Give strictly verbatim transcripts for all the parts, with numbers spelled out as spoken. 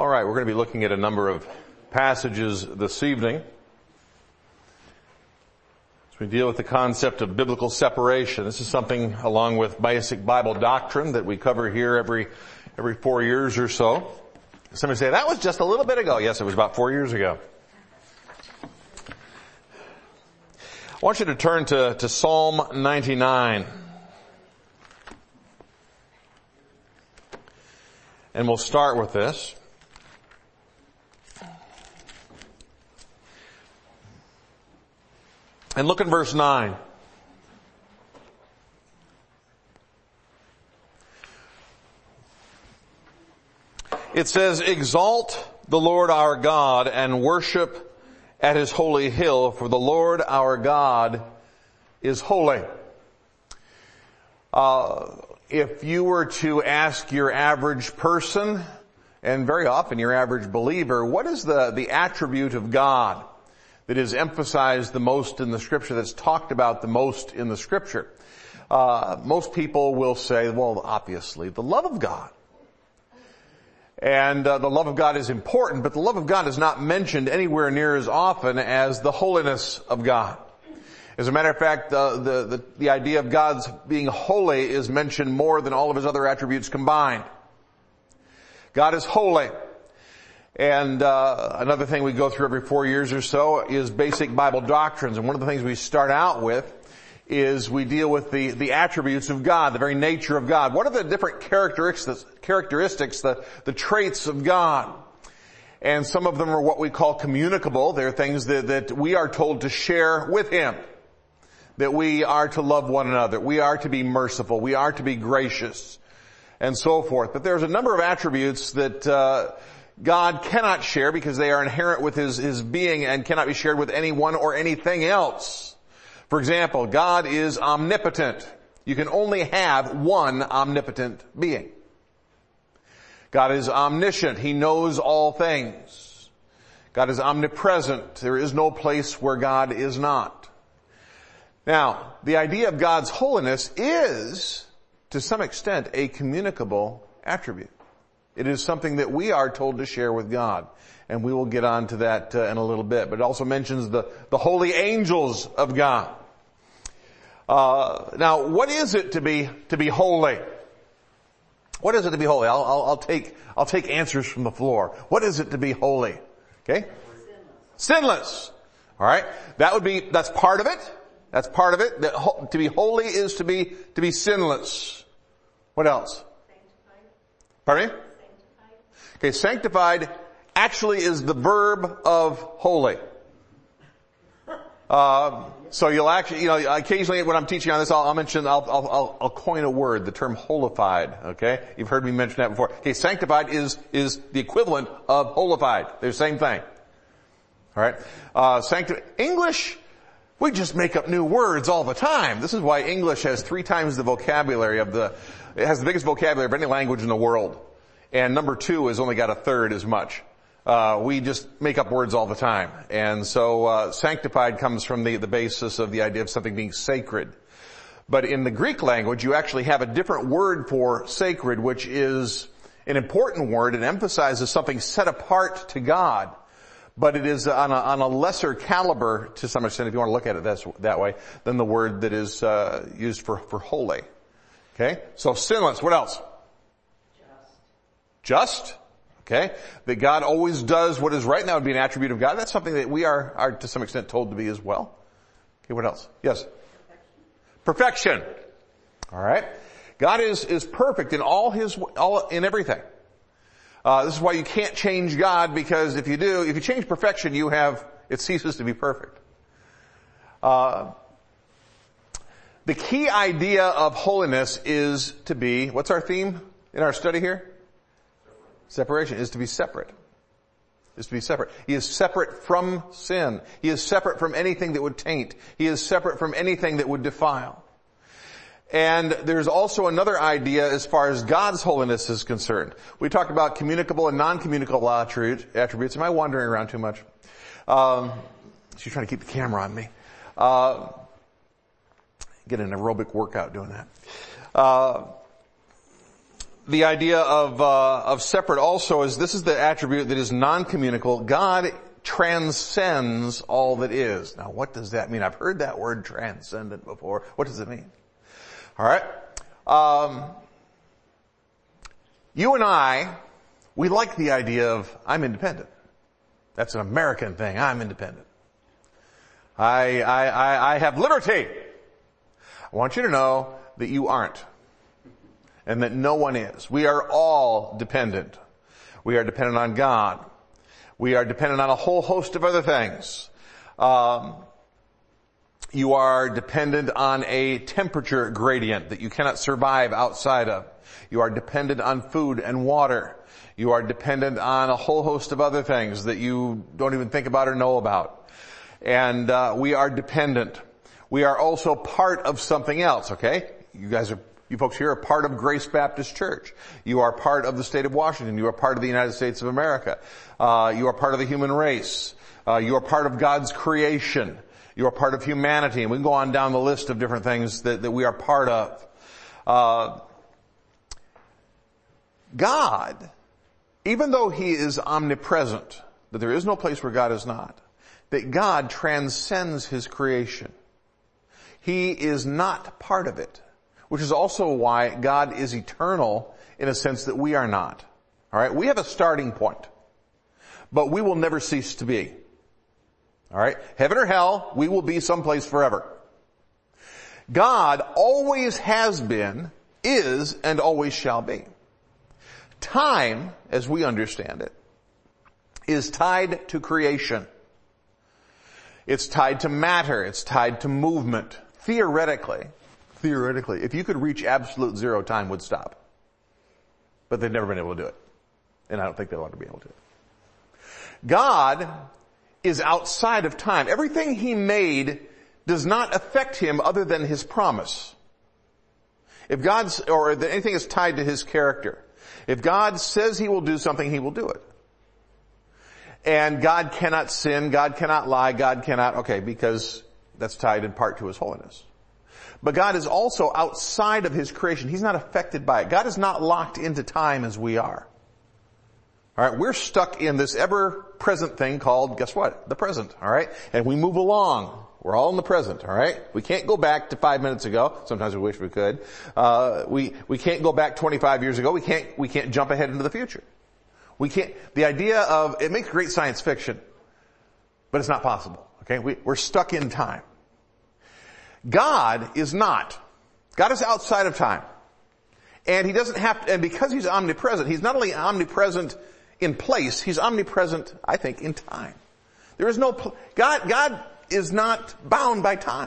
All right, we're going to be looking at a number of passages this evening as we deal with the concept of biblical separation. This is something along with basic Bible doctrine that we cover here every every four years or so. Somebody say, that was just a little bit ago. Yes, it was about four years ago. I want you to turn to, to Psalm ninety-nine. And we'll start with this. And look at verse nine. It says, exalt the Lord our God and worship at his holy hill, for the Lord our God is holy. Uh, if you were to ask your average person, and very often your average believer, what is the, the attribute of God that is emphasized the most in the Scripture, that's talked about the most in the Scripture? Uh, most people will say, well, obviously, the love of God. And uh, the love of God is important, but the love of God is not mentioned anywhere near as often as the holiness of God. As a matter of fact, uh, the, the, the idea of God's being holy is mentioned more than all of his other attributes combined. God is holy. And uh, another thing we go through every four years or so is basic Bible doctrines. And one of the things we start out with is we deal with the, the attributes of God, the very nature of God. What are the different characteristics, characteristics, the, the traits of God? And some of them are what we call communicable. They're things that, that we are told to share with him. That we are to love one another. We are to be merciful. We are to be gracious. And so forth. But there's a number of attributes that uh God cannot share because they are inherent with his, his being and cannot be shared with anyone or anything else. For example, God is omnipotent. You can only have one omnipotent being. God is omniscient. He knows all things. God is omnipresent. There is no place where God is not. Now, the idea of God's holiness is, to some extent, a communicable attribute. It is something that we are told to share with God. And we will get on to that uh, in a little bit. But it also mentions the, the holy angels of God. Uh, now, what is it to be, to be holy? What is it to be holy? I'll, I'll, I'll take, I'll take answers from the floor. What is it to be holy? Okay? Sinless. Sinless. Alright? That would be, that's part of it. That's part of it. That ho- to be holy is to be, to be sinless. What else? Sanctified. Pardon me? Okay, sanctified actually is the verb of holy. Uh, so you'll actually, you know, occasionally when I'm teaching on this, I'll, I'll mention, I'll, I'll, I'll coin a word, the term holified. Okay, you've heard me mention that before. Okay, sanctified is is the equivalent of holified. They're the same thing. All right, uh, sancti- English. We just make up new words all the time. This is why English has three times the vocabulary of the. It has the biggest vocabulary of any language in the world. And number two has only got a third as much. Uh, we just make up words all the time. And so, uh, sanctified comes from the, the basis of the idea of something being sacred. But in the Greek language, you actually have a different word for sacred, which is an important word and emphasizes something set apart to God. But it is on a, on a lesser caliber, to some extent, if you want to look at it that's, that way, than the word that is, uh, used for, for holy. Okay? So sinless. What else? Just, okay, that God always does what is right, and that would be an attribute of God. That's something that we are, are to some extent told to be as well. Okay, what else? Yes? Perfection. Perfection. All right. God is, is perfect in all his, all, in everything. Uh, this is why you can't change God, because if you do, if you change perfection, you have, it ceases to be perfect. Uh, the key idea of holiness is to be, what's our theme in our study here? Separation is to be separate. Is to be separate. He is separate from sin. He is separate from anything that would taint. He is separate from anything that would defile. And there's also another idea as far as God's holiness is concerned. We talked about communicable and non-communicable attributes. Am I wandering around too much? Um, she's trying to keep the camera on me. Uh, get an aerobic workout doing that. Uh, the idea of, uh, of separate also is this is the attribute that is non-communicable. God transcends all that is. Now what does that mean? I've heard that word transcendent before. What does it mean? Alright. Um, you and I, we like the idea of I'm independent. That's an American thing. I'm independent. I, I, I, I have liberty. I want you to know that you aren't. And that no one is. We are all dependent. We are dependent on God. We are dependent on a whole host of other things. Um, you are dependent on a temperature gradient that you cannot survive outside of. You are dependent on food and water. You are dependent on a whole host of other things that you don't even think about or know about. And uh, we are dependent. We are also part of something else, okay? You guys are You folks here are part of Grace Baptist Church. You are part of the state of Washington. You are part of the United States of America. Uh, you are part of the human race. Uh, you are part of God's creation. You are part of humanity. And we can go on down the list of different things that, that we are part of. Uh, God, even though He is omnipresent, that there is no place where God is not, that God transcends His creation. He is not part of it. Which is also why God is eternal in a sense that we are not. Alright, we have a starting point. But we will never cease to be. Alright, heaven or hell, we will be someplace forever. God always has been, is, and always shall be. Time, as we understand it, is tied to creation. It's tied to matter. It's tied to movement. Theoretically, Theoretically, if you could reach absolute zero, time would stop. But they've never been able to do it. And I don't think they'll ever be able to. God is outside of time. Everything He made does not affect Him other than His promise. If God's, or if anything is tied to His character. If God says He will do something, He will do it. And God cannot sin, God cannot lie, God cannot, okay, because that's tied in part to His holiness. But God is also outside of His creation. He's not affected by it. God is not locked into time as we are. Alright, we're stuck in this ever-present thing called, guess what? The present, alright? And we move along. We're all in the present, alright? We can't go back to five minutes ago. Sometimes we wish we could. Uh, we, we can't go back twenty-five years ago. We can't, we can't jump ahead into the future. We can't, the idea of, it makes great science fiction, but it's not possible, okay? We, we're stuck in time. God is not. God is outside of time. And He doesn't have to, and because He's omnipresent, He's not only omnipresent in place, He's omnipresent, I think, in time. There is no, God, God is not bound by time.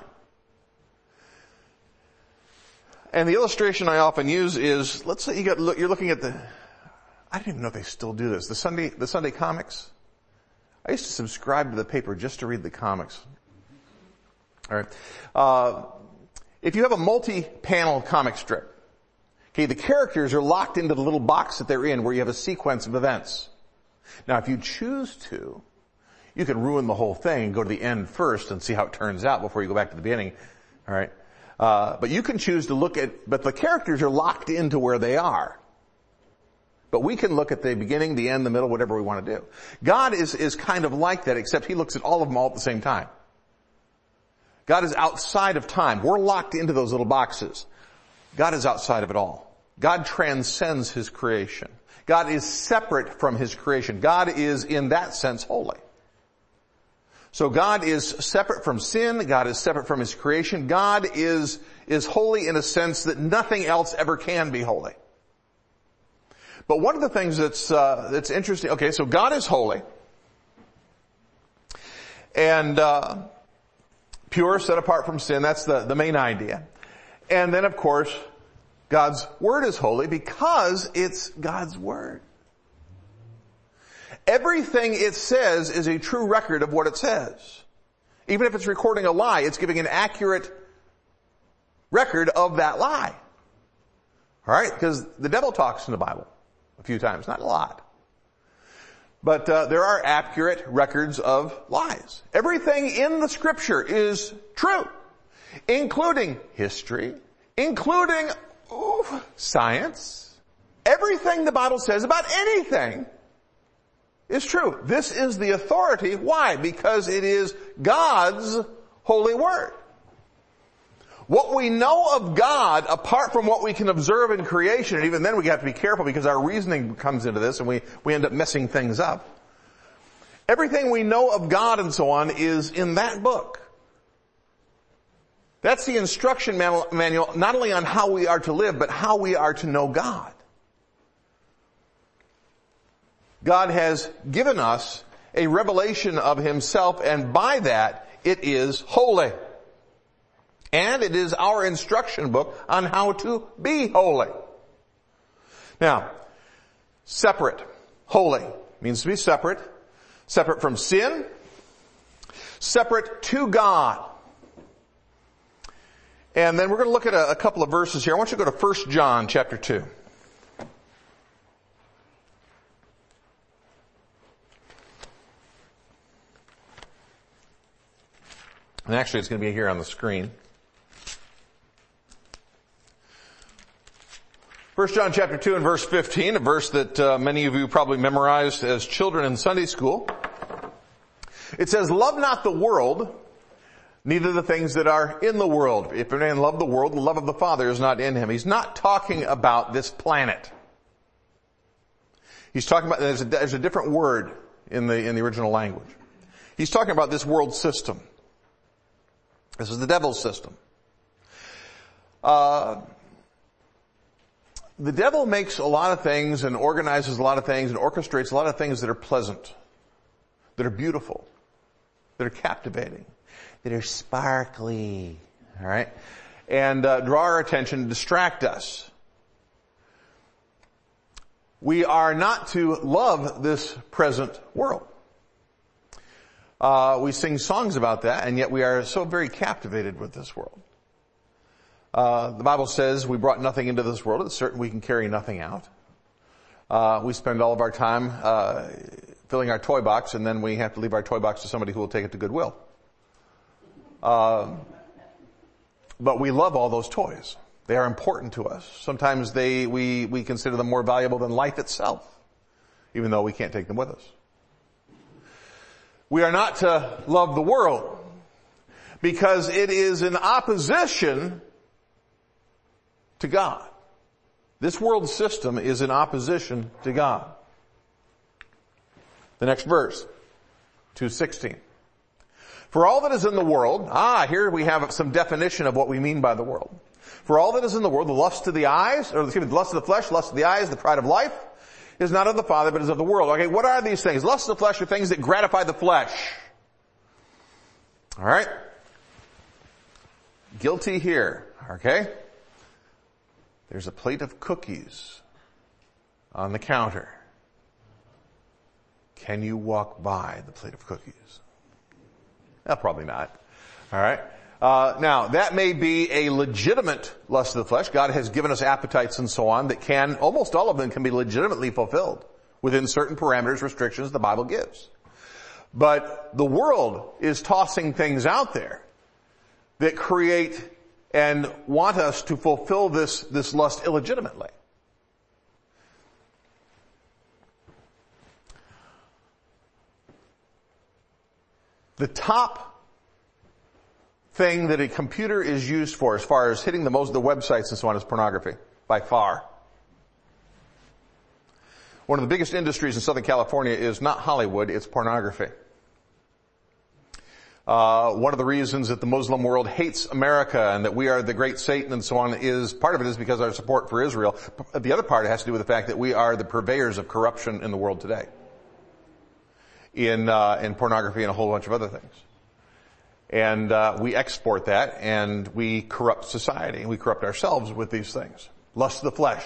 And the illustration I often use is, let's say you got, you're looking at the, I don't even know if they still do this, the Sunday, the Sunday comics. I used to subscribe to the paper just to read the comics. All right. Uh, if you have a multi-panel comic strip, okay, the characters are locked into the little box that they're in where you have a sequence of events. Now, if you choose to, you can ruin the whole thing and go to the end first and see how it turns out before you go back to the beginning. All right. Uh, but you can choose to look at, but the characters are locked into where they are. But we can look at the beginning, the end, the middle, whatever we want to do. God is, is kind of like that, except He looks at all of them all at the same time. God is outside of time. We're locked into those little boxes. God is outside of it all. God transcends His creation. God is separate from His creation. God is, in that sense, holy. So God is separate from sin. God is separate from His creation. God is, is holy in a sense that nothing else ever can be holy. But one of the things that's, uh, that's interesting, okay, so God is holy. And, uh, pure, set apart from sin. That's the, the main idea. And then, of course, God's Word is holy because it's God's Word. Everything it says is a true record of what it says. Even if it's recording a lie, it's giving an accurate record of that lie. Alright? Because the devil talks in the Bible a few times, not a lot. But uh, there are accurate records of lies. Everything in the Scripture is true, including history, including ooh, science, Everything the Bible says about anything is true. This is the authority. Why? Because it is God's holy word. What we know of God, apart from what we can observe in creation, and even then we have to be careful because our reasoning comes into this and we, we end up messing things up. Everything we know of God and so on is in that book. That's the instruction manual, not only on how we are to live, but how we are to know God. God has given us a revelation of himself, and by that, it is holy. And it is our instruction book on how to be holy. Now, separate, holy, means to be separate, separate from sin, separate to God. And then we're going to look at a, a couple of verses here. I want you to go to First John chapter two. And actually it's going to be here on the screen. First John chapter two and verse fifteen, a verse that uh, many of you probably memorized as children in Sunday school. It says, "Love not the world, neither the things that are in the world. If a man love the world, the love of the Father is not in him." He's not talking about this planet. He's talking about, there's a, there's a different word in the, in the original language. He's talking about this world system. This is the devil's system. Uh, the devil makes a lot of things and organizes a lot of things and orchestrates a lot of things that are pleasant, that are beautiful, that are captivating, that are sparkly, all right, and uh, draw our attention, distract us. We are not to love this present world. Uh, we sing songs about that, and yet we are so very captivated with this world. Uh, the Bible says we brought nothing into this world. It's certain we can carry nothing out. Uh, we spend all of our time uh, filling our toy box, and then we have to leave our toy box to somebody who will take it to Goodwill. Uh, but we love all those toys. They are important to us. Sometimes they we we consider them more valuable than life itself, even though we can't take them with us. We are not to love the world because it is in opposition to God. This world system is in opposition to God. The next verse, two sixteen. "For all that is in the world," ah, here we have some definition of what we mean by the world. "For all that is in the world, the lust of the eyes, or excuse me, the lust of the flesh, lust of the eyes, the pride of life, is not of the Father, but is of the world." Okay, what are these things? Lust of the flesh are things that gratify the flesh. All right? Guilty here, okay? There's a plate of cookies on the counter. Can you walk by the plate of cookies? Well, probably not. All right? Uh, now, that may be a legitimate lust of the flesh. God has given us appetites and so on that can, almost all of them can be legitimately fulfilled within certain parameters, restrictions the Bible gives. But the world is tossing things out there that create and want us to fulfill this, this lust illegitimately. The top thing that a computer is used for as far as hitting the most of the websites and so on is pornography, by far. One of the biggest industries in Southern California is not Hollywood, it's pornography. Uh, one of the reasons that the Muslim world hates America and that we are the great Satan and so on is, part of it is because of our support for Israel. The other part has to do with the fact that we are the purveyors of corruption in the world today. In, uh, in pornography and a whole bunch of other things. And, uh, we export that and we corrupt society. We corrupt ourselves with these things. Lust of the flesh.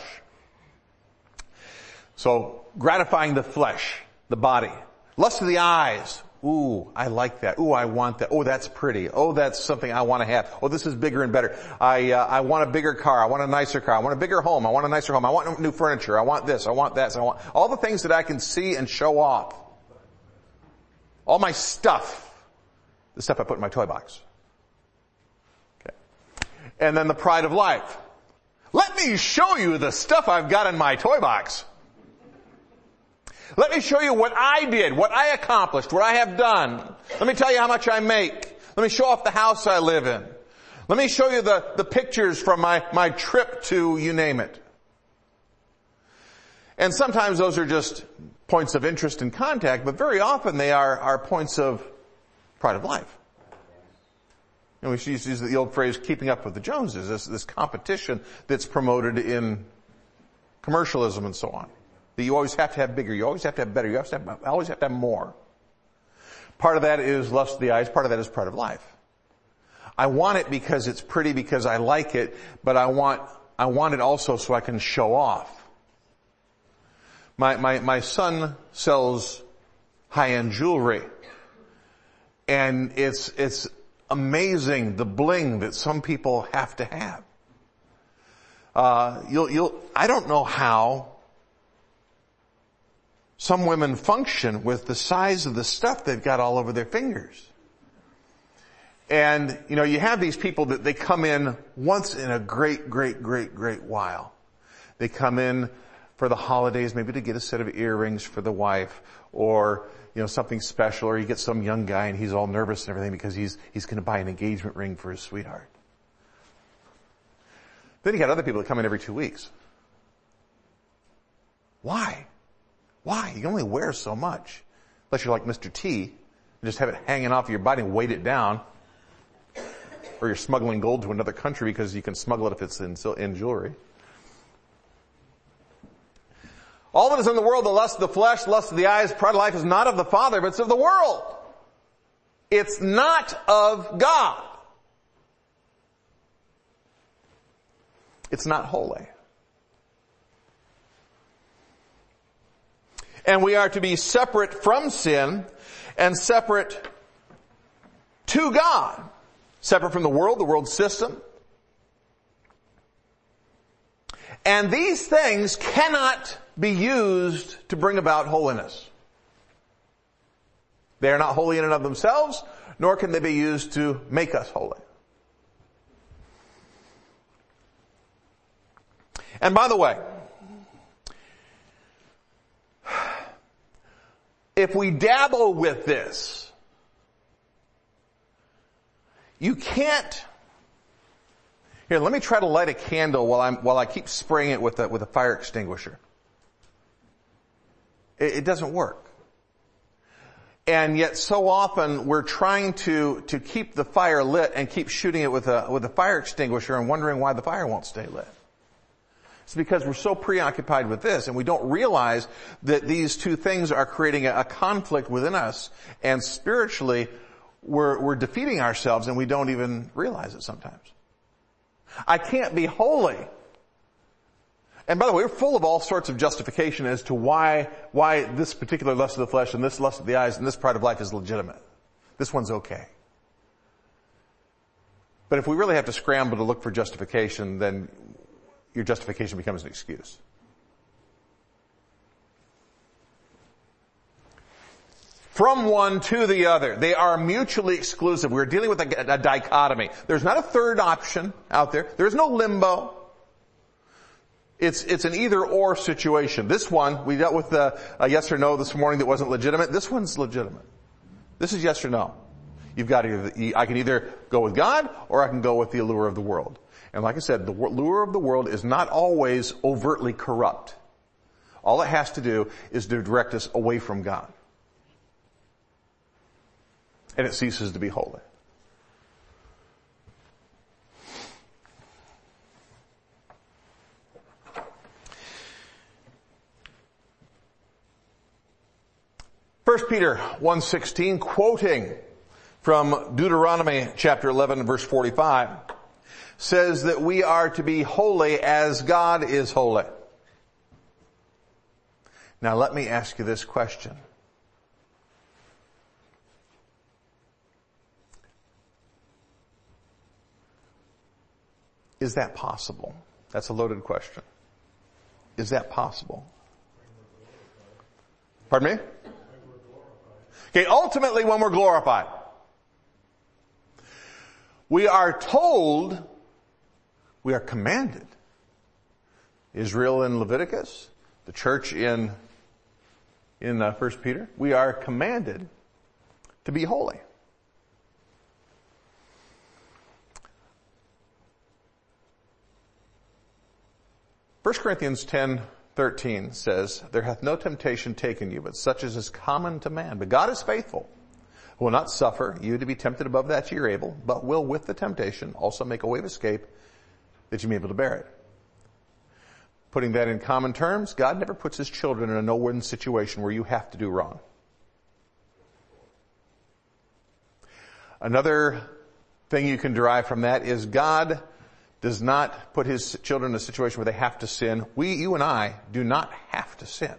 So, gratifying the flesh, the body. Lust of the eyes. Ooh, I like that. Ooh, I want that. Oh, that's pretty. Oh, that's something I want to have. Oh, this is bigger and better. I, uh, I want a bigger car. I want a nicer car. I want a bigger home. I want a nicer home. I want new furniture. I want this. I want that. So I want all the things that I can see and show off. All my stuff. The stuff I put in my toy box. Okay. And then the pride of life. Let me show you the stuff I've got in my toy box. Let me show you what I did, what I accomplished, what I have done. Let me tell you how much I make. Let me show off the house I live in. Let me show you the, the pictures from my, my trip to you name it. And sometimes those are just points of interest and contact, but very often they are, are points of pride of life. You know, we used to use the old phrase, keeping up with the Joneses, this, this competition that's promoted in commercialism and so on. That you always have to have bigger, you always have to have better, you always have to have, always have to have more. Part of that is lust of the eyes, part of that is pride of life. I want it because it's pretty, because I like it, but I want, I want it also so I can show off. My, my, my son sells high-end jewelry. And it's, it's amazing the bling that some people have to have. Uh, you'll, you'll, I don't know how some women function with the size of the stuff they've got all over their fingers. And, you know, you have these people that they come in once in a great, great, great, great while. They come in for the holidays, maybe to get a set of earrings for the wife, or, you know, something special, or you get some young guy and he's all nervous and everything because he's, he's going to buy an engagement ring for his sweetheart. Then you got other people that come in every two weeks. Why? Why? You can only wear so much. Unless you're like Mister T, and just have it hanging off your body and weight it down. Or you're smuggling gold to another country because you can smuggle it if it's in, in jewelry. All that is in the world, the lust of the flesh, lust of the eyes, pride of life, is not of the Father, but it's of the world. It's not of God. It's not holy. And we are to be separate from sin and separate to God. Separate from the world, the world system. And these things cannot be used to bring about holiness. They are not holy in and of themselves, nor can they be used to make us holy. And by the way, if we dabble with this, you can't. Here, let me try to light a candle while I'm while I keep spraying it with a with a fire extinguisher. It, it doesn't work. And yet so often we're trying to to keep the fire lit and keep shooting it with a with a fire extinguisher and wondering why the fire won't stay lit. It's because we're so preoccupied with this and we don't realize that these two things are creating a, a conflict within us, and spiritually we're, we're defeating ourselves and we don't even realize it sometimes. I can't be holy. And by the way, we're full of all sorts of justification as to why, why this particular lust of the flesh and this lust of the eyes and this pride of life is legitimate. This one's okay. But if we really have to scramble to look for justification, then your justification becomes an excuse. From one to the other. They are mutually exclusive. We're dealing with a, a dichotomy. There's not a third option out there. There's no limbo. It's, it's an either or situation. This one, we dealt with a, a yes or no this morning that wasn't legitimate. This one's legitimate. This is yes or no. You've got to, I can either go with God or I can go with the allure of the world. And like I said, the lure of the world is not always overtly corrupt. All it has to do is to direct us away from God. And it ceases to be holy. First Peter one sixteen, quoting from Deuteronomy chapter eleven, verse forty-five, says that we are to be holy as God is holy. Now let me ask you this question. Is that possible? That's a loaded question. Is that possible? Pardon me? Okay, ultimately when we're glorified. We are told, we are commanded Israel in Leviticus, the church in, in uh, First Peter, we are commanded to be holy. First Corinthians ten thirteen says, there hath no temptation taken you, but such as is common to man. But God is faithful, who will not suffer you to be tempted above that ye are able, but will with the temptation also make a way of escape that you may be able to bear it. Putting that in common terms, God never puts his children in a no-win situation where you have to do wrong. Another thing you can derive from that is God does not put his children in a situation where they have to sin. We, you and I, do not have to sin.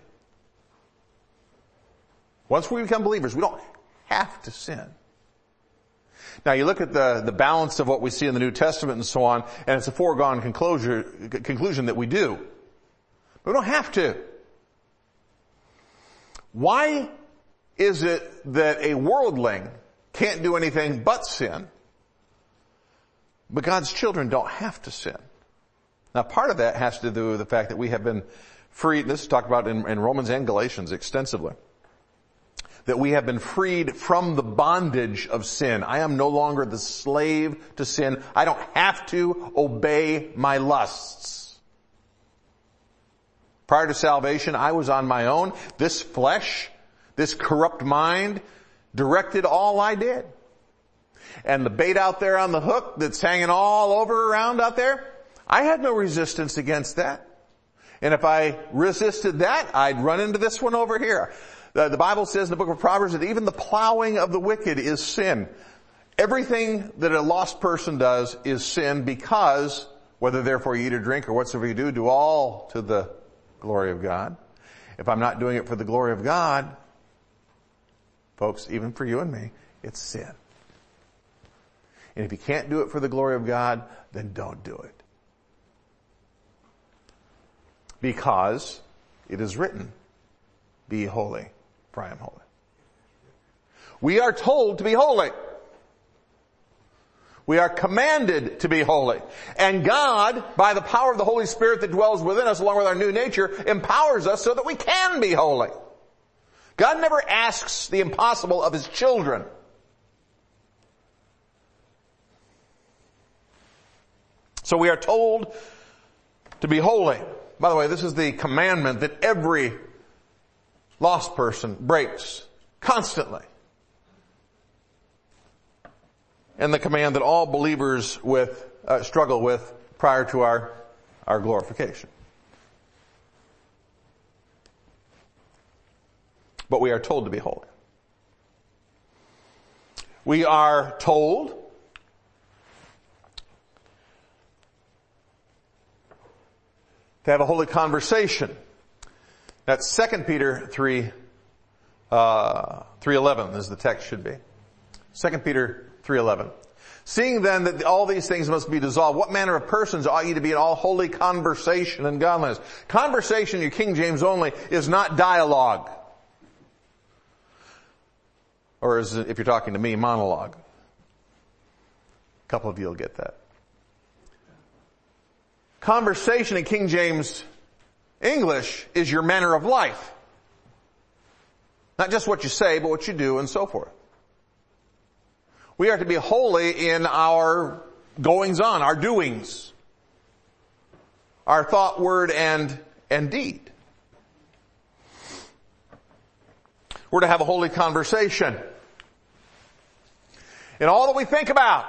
Once we become believers, we don't have to sin. Now you look at the, the balance of what we see in the New Testament and so on, and it's a foregone conclusion, conclusion that we do. But we don't have to. Why is it that a worldling can't do anything but sin, but God's children don't have to sin? Now part of that has to do with the fact that we have been freed, this is talked about in, in Romans and Galatians extensively, that we have been freed from the bondage of sin. I am no longer the slave to sin. I don't have to obey my lusts. Prior to salvation, I was on my own. This flesh, this corrupt mind, directed all I did. And the bait out there on the hook that's hanging all over around out there, I had no resistance against that. And if I resisted that, I'd run into this one over here. The, the Bible says in the book of Proverbs that even the plowing of the wicked is sin. Everything that a lost person does is sin, because whether therefore you eat or drink or whatsoever you do, do all to the glory of God. If I'm not doing it for the glory of God, folks, even for you and me, it's sin. And if you can't do it for the glory of God, then don't do it. Because it is written, be holy, for I am holy. We are told to be holy. We are commanded to be holy. And God, by the power of the Holy Spirit that dwells within us along with our new nature, empowers us so that we can be holy. God never asks the impossible of his children. So we are told to be holy. By the way, this is the commandment that every lost person breaks constantly. And the command that all believers with uh, struggle with prior to our, our glorification. But we are told to be holy. We are told to have a holy conversation. That's Second Peter three, uh, three eleven, as the text should be. Second Peter three eleven. Seeing then that all these things must be dissolved, what manner of persons ought ye to be in all holy conversation and godliness? Conversation, your King James only, is not dialogue. Or is it, if you're talking to me, monologue. A couple of you will get that. Conversation in King James English is your manner of life. Not just what you say, but what you do and so forth. We are to be holy in our goings on, our doings, our thought, word, and, and deed. We're to have a holy conversation in all that we think about.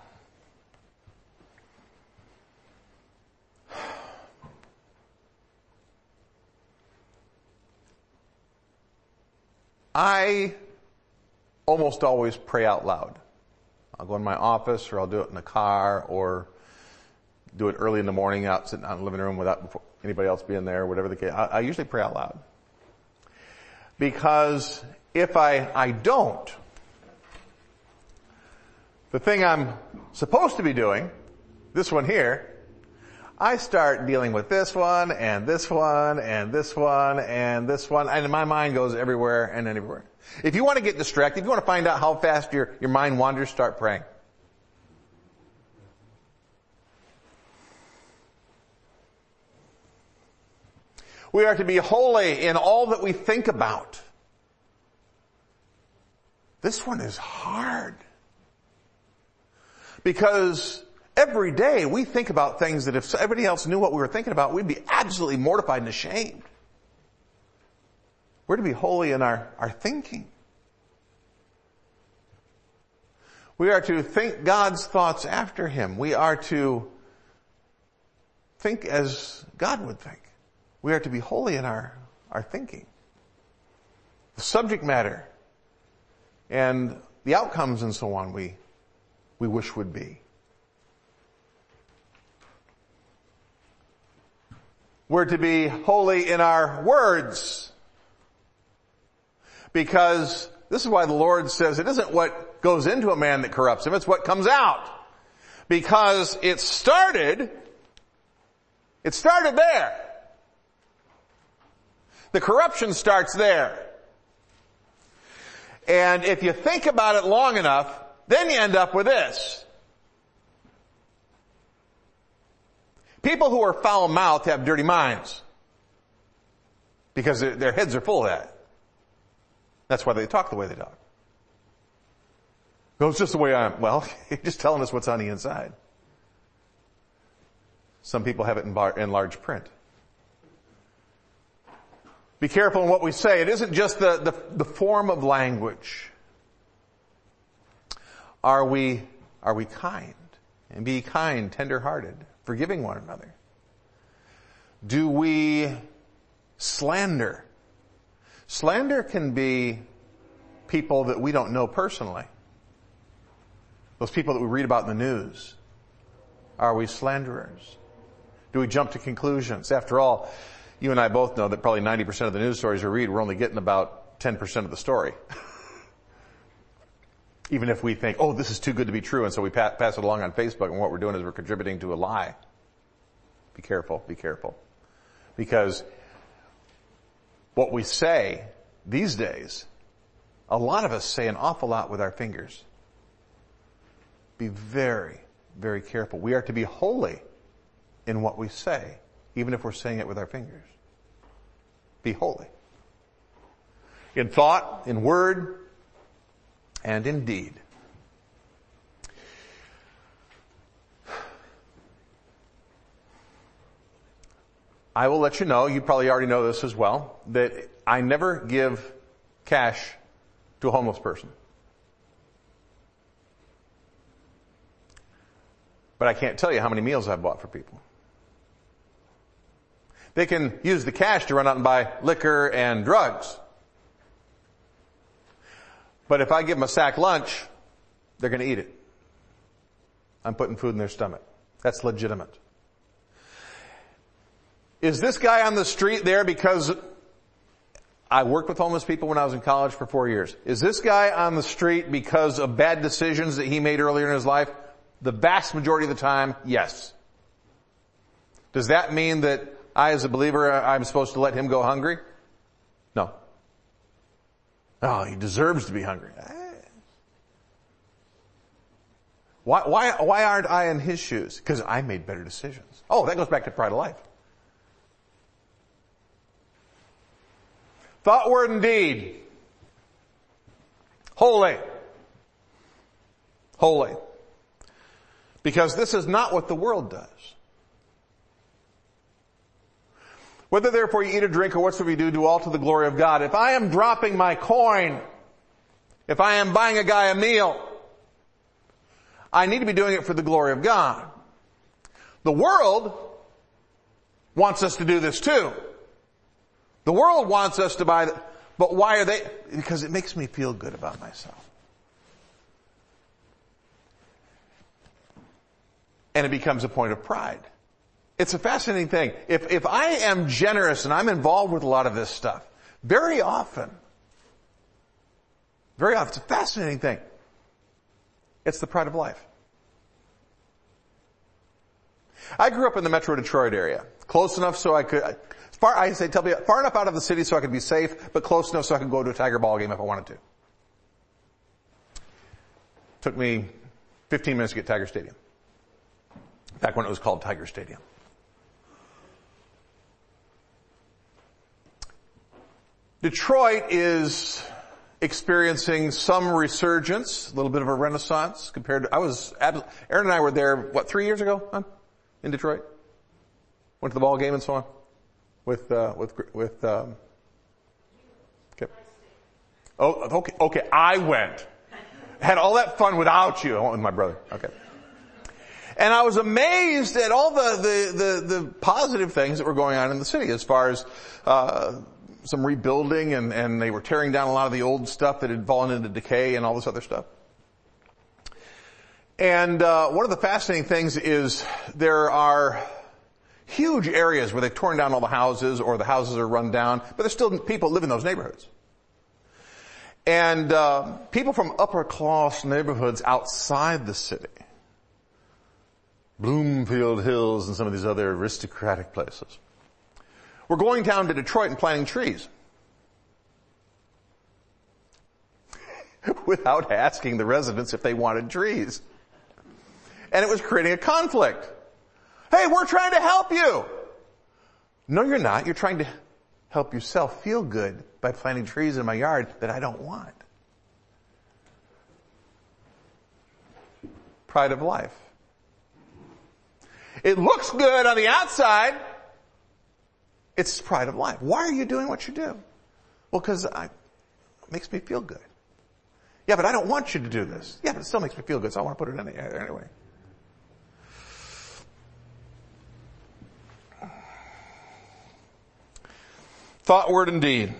I almost always pray out loud. I'll go in my office, or I'll do it in the car, or do it early in the morning out sitting out in the living room without before anybody else being there, whatever the case. I, I usually pray out loud. Because if I, I don't, the thing I'm supposed to be doing, this one here, I start dealing with this one, and this one, and this one, and this one, and my mind goes everywhere and anywhere. If you want to get distracted, if you want to find out how fast your, your mind wanders, start praying. We are to be holy in all that we think about. This one is hard. Because every day we think about things that if everybody else knew what we were thinking about, we'd be absolutely mortified and ashamed. We're to be holy in our, our thinking. We are to think God's thoughts after Him. We are to think as God would think. We are to be holy in our, our thinking. The subject matter and the outcomes and so on we, we wish would be. We're to be holy in our words. Because this is why the Lord says it isn't what goes into a man that corrupts him, it's what comes out. Because it started, it started there. The corruption starts there. And if you think about it long enough, then you end up with this. People who are foul-mouthed have dirty minds. Because their, their heads are full of that. That's why they talk the way they talk. No, it's just the way I am. Well, you're just telling us what's on the inside. Some people have it in, bar, in large print. Be careful in what we say. It isn't just the, the, the form of language. Are we, are we kind? And be kind, tender-hearted, forgiving one another. Do we slander? Slander can be people that we don't know personally. Those people that we read about in the news. Are we slanderers? Do we jump to conclusions? After all, you and I both know that probably ninety percent of the news stories we read, we're only getting about ten percent of the story. Even if we think, oh, this is too good to be true, and so we pa- pass it along on Facebook, and what we're doing is we're contributing to a lie. Be careful, be careful. Because what we say these days, a lot of us say an awful lot with our fingers. Be very, very careful. We are to be holy in what we say, even if we're saying it with our fingers. Be holy. In thought, in word, and in deed. I will let you know, you probably already know this as well, that I never give cash to a homeless person. But I can't tell you how many meals I've bought for people. They can use the cash to run out and buy liquor and drugs. But if I give them a sack lunch, they're going to eat it. I'm putting food in their stomach. That's legitimate. Is this guy on the street there because I worked with homeless people when I was in college for four years? Is this guy on the street because of bad decisions that he made earlier in his life? The vast majority of the time, yes. Does that mean that I, as a believer, I'm supposed to let him go hungry? No. Oh, he deserves to be hungry. Why, why, why aren't I in his shoes? Because I made better decisions. Oh, that goes back to pride of life. Thought, word, and deed. Holy. Holy. Because this is not what the world does. Whether therefore you eat or drink or whatsoever you do, do all to the glory of God. If I am dropping my coin, if I am buying a guy a meal, I need to be doing it for the glory of God. The world wants us to do this too. The world wants us to buy, the, but why are they? Because it makes me feel good about myself. And it becomes a point of pride. It's a fascinating thing. If, if I am generous and I'm involved with a lot of this stuff, very often, very often, it's a fascinating thing. It's the pride of life. I grew up in the Metro Detroit area, close enough so I could, far, I say, tell me, far enough out of the city so I could be safe, but close enough so I could go to a Tiger ball game if I wanted to. Took me fifteen minutes to get Tiger Stadium. Back when it was called Tiger Stadium. Detroit is experiencing some resurgence, a little bit of a renaissance compared to, I was, at, Aaron and I were there, what, three years ago, huh? In Detroit? Went to the ball game and so on? With, uh, with, with, um, okay. Oh, okay, okay, I went. Had all that fun without you. I went with my brother. Okay. And I was amazed at all the, the, the, the positive things that were going on in the city as far as, uh, some rebuilding and, and they were tearing down a lot of the old stuff that had fallen into decay and all this other stuff. And, uh, one of the fascinating things is there are huge areas where they've torn down all the houses or the houses are run down, but there's still people that live in those neighborhoods. And, uh, people from upper class neighborhoods outside the city, Bloomfield Hills and some of these other aristocratic places, we're going down to Detroit and planting trees without asking the residents if they wanted trees. And it was creating a conflict. Hey, we're trying to help you. No, you're not. You're trying to help yourself feel good by planting trees in my yard that I don't want. Pride of life. It looks good on the outside. It's pride of life. Why are you doing what you do? Well, because it makes me feel good. Yeah, but I don't want you to do this. Yeah, but it still makes me feel good, so I want to put it in there anyway. Thought, word, and deed.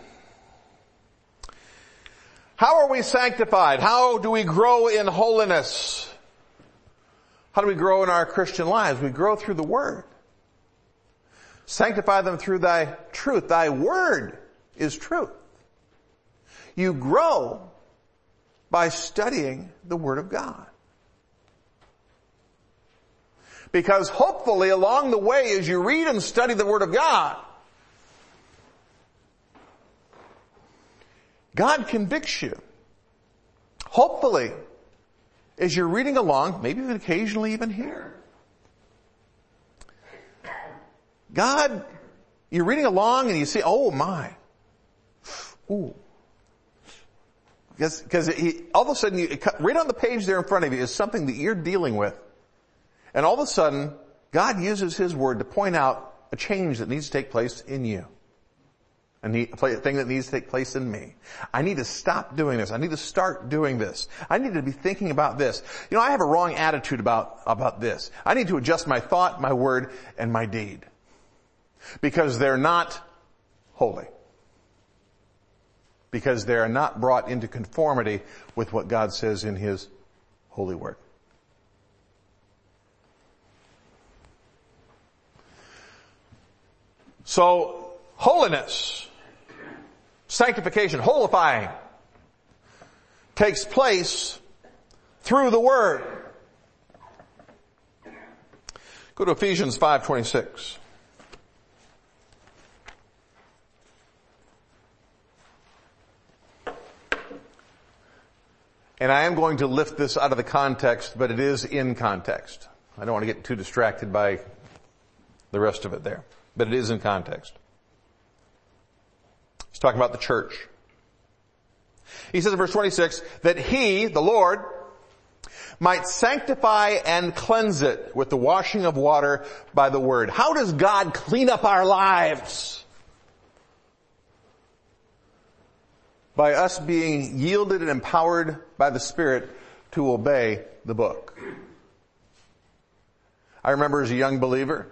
How are we sanctified? How do we grow in holiness? How do we grow in our Christian lives? We grow through the Word. Sanctify them through thy truth. Thy word is truth. You grow by studying the Word of God. Because hopefully along the way as you read and study the Word of God, God convicts you. Hopefully, as you're reading along, maybe even occasionally even here, God, you're reading along and you see, oh my, ooh. Because, because he, all of a sudden, you, right on the page there in front of you is something that you're dealing with. And all of a sudden, God uses His Word to point out a change that needs to take place in you. A thing that needs to take place in me. I need to stop doing this. I need to start doing this. I need to be thinking about this. You know, I have a wrong attitude about, about this. I need to adjust my thought, my word, and my deed. Because they're not holy. Because they are not brought into conformity with what God says in His holy word. So, holiness, sanctification, holifying, takes place through the Word. Go to Ephesians five twenty-six. And I am going to lift this out of the context, but it is in context. I don't want to get too distracted by the rest of it there, but it is in context. He's talking about the church. He says in verse twenty-six, that He, the Lord, might sanctify and cleanse it with the washing of water by the word. How does God clean up our lives? By us being yielded and empowered by the Spirit to obey the book. I remember as a young believer,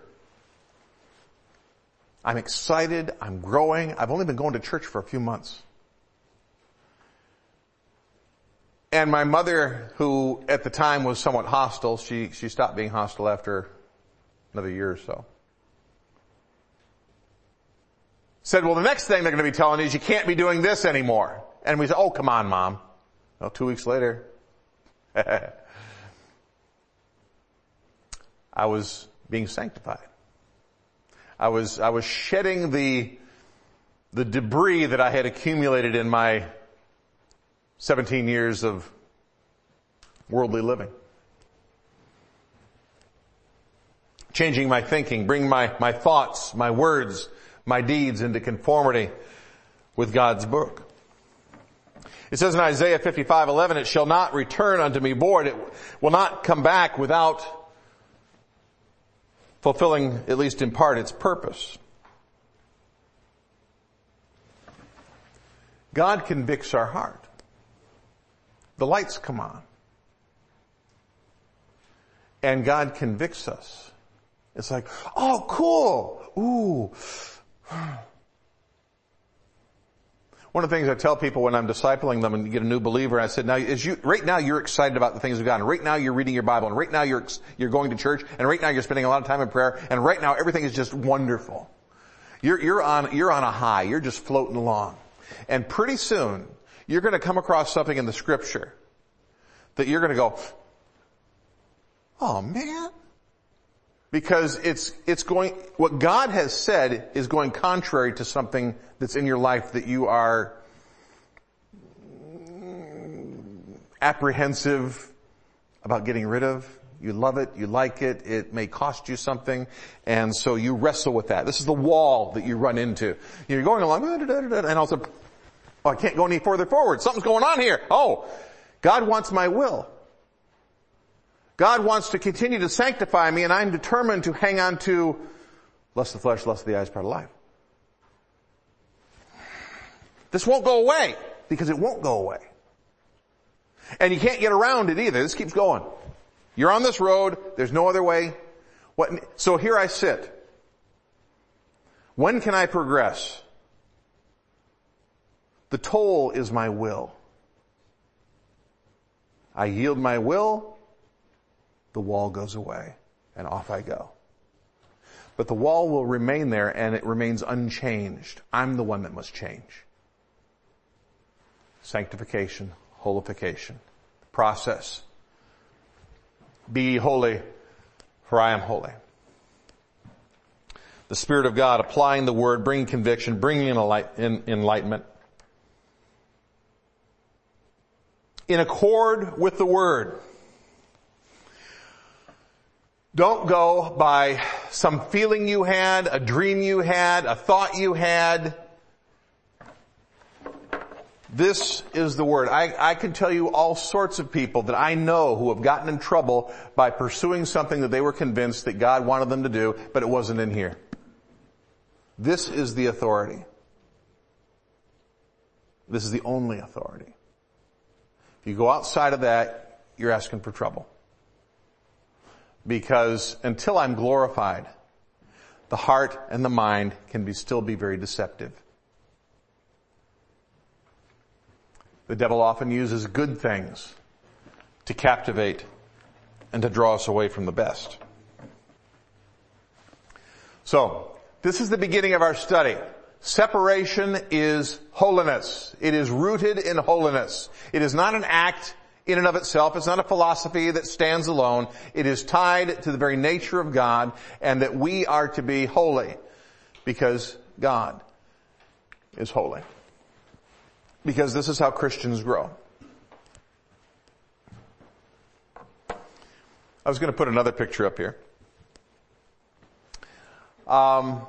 I'm excited, I'm growing. I've only been going to church for a few months. And my mother, who at the time was somewhat hostile, she, she stopped being hostile after another year or so, said, well, the next thing they're going to be telling you is you can't be doing this anymore. And we said, oh, come on, Mom. Well, two weeks later, I was being sanctified. I was, I was shedding the, the debris that I had accumulated in my seventeen years of worldly living. Changing my thinking, bringing my, my thoughts, my words, my deeds into conformity with God's book. It says in Isaiah fifty-five eleven, it shall not return unto me void. It will not come back without fulfilling, at least in part, its purpose. God convicts our heart. The lights come on. And God convicts us. It's like, oh, cool. Ooh. One of the things I tell people when I'm discipling them and get a new believer, I said, now, is you, right now you're excited about the things of God, and right now you're reading your Bible, and right now you're, you're going to church, and right now you're spending a lot of time in prayer, and right now everything is just wonderful. You're, you're on, you're on a high. You're just floating along. And pretty soon, you're going to come across something in the scripture that you're going to go, oh man. Because it's, it's going, what God has said is going contrary to something that's in your life that you are apprehensive about getting rid of. You love it, you like it, it may cost you something, and so you wrestle with that. This is the wall that you run into. You're going along, and also, oh, I can't go any further forward. Something's going on here. Oh, God wants my will. God wants to continue to sanctify me, and I'm determined to hang on to lust of the flesh, lust of the eyes, pride of life. This won't go away, because it won't go away. And you can't get around it either. This keeps going. You're on this road. There's no other way. What? So here I sit. When can I progress? The toll is my will. I yield my will. The wall goes away, and off I go. But the wall will remain there, and it remains unchanged. I'm the one that must change. Sanctification, holification, process. Be ye holy, for I am holy. The Spirit of God applying the Word, bringing conviction, bringing enlightenment. In accord with the Word. Don't go by some feeling you had, a dream you had, a thought you had. This is the Word. I, I can tell you all sorts of people that I know who have gotten in trouble by pursuing something that they were convinced that God wanted them to do, but it wasn't in here. This is the authority. This is the only authority. If you go outside of that, you're asking for trouble. Because until I'm glorified, the heart and the mind can be still be very deceptive. The devil often uses good things to captivate and to draw us away from the best. So, this is the beginning of our study. Separation is holiness. It is rooted in holiness. It is not an act in and of itself. It's not a philosophy that stands alone. It is tied to the very nature of God, and that we are to be holy because God is holy. Because this is how Christians grow. I was going to put another picture up here. Um,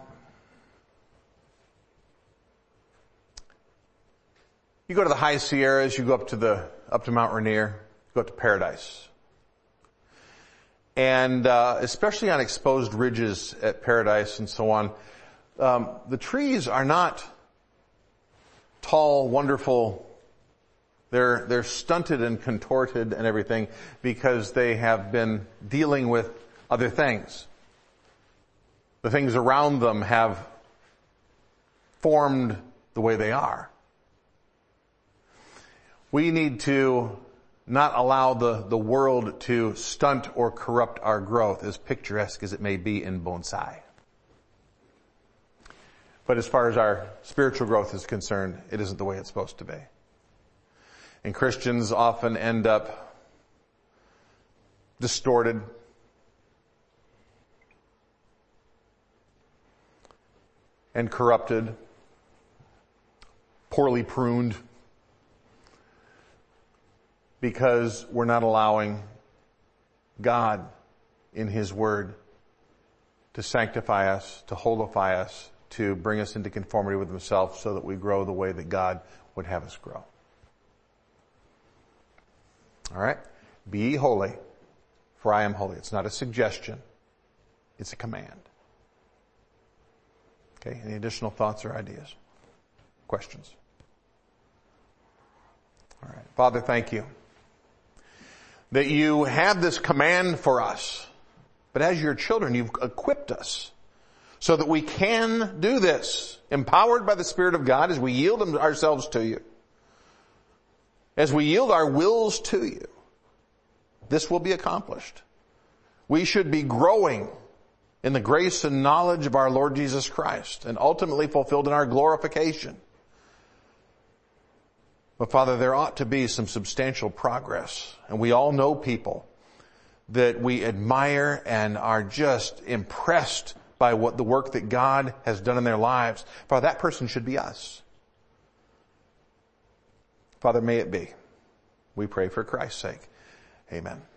you go to the high Sierras, you go up to the up to Mount Rainier, go up to Paradise. And uh, especially on exposed ridges at Paradise and so on, um, the trees are not tall, wonderful. They're, they're stunted and contorted and everything because they have been dealing with other things. The things around them have formed the way they are. We need to not allow the, the world to stunt or corrupt our growth, as picturesque as it may be in bonsai. But as far as our spiritual growth is concerned, it isn't the way it's supposed to be. And Christians often end up distorted, and corrupted, poorly pruned, because we're not allowing God in His Word to sanctify us, to holify us, to bring us into conformity with himself so that we grow the way that God would have us grow. All right? Be ye holy, for I am holy. It's not a suggestion. It's a command. Okay, any additional thoughts or ideas? Questions? All right. Father, thank you that you have this command for us. But as your children, you've equipped us so that we can do this, empowered by the Spirit of God as we yield ourselves to you. As we yield our wills to you, this will be accomplished. We should be growing in the grace and knowledge of our Lord Jesus Christ and ultimately fulfilled in our glorification. But Father, there ought to be some substantial progress. And we all know people that we admire and are just impressed by what the work that God has done in their lives. Father, that person should be us. Father, may it be. We pray for Christ's sake. Amen.